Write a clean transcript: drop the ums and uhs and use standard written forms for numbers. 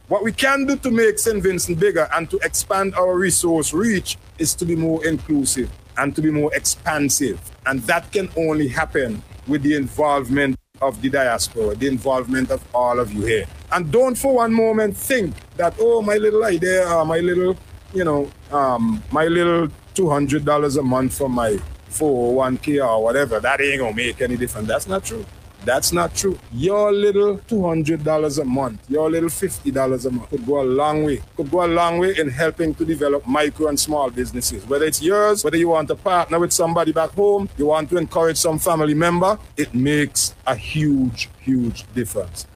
What we can do to make St. Vincent bigger and to expand our resource reach is to be more inclusive and to be more expansive. And that can only happen with the involvement of the diaspora, the involvement of all of you here. And don't for one moment think that, oh, my little idea, my little $200 a month for my 401k or whatever, that ain't gonna make any difference. That's not true. That's not true. Your little $200 a month, your little $50 a month could go a long way. Could go a long way in helping to develop micro and small businesses. Whether it's yours, whether you want to partner with somebody back home, you want to encourage some family member, it makes a huge, huge difference.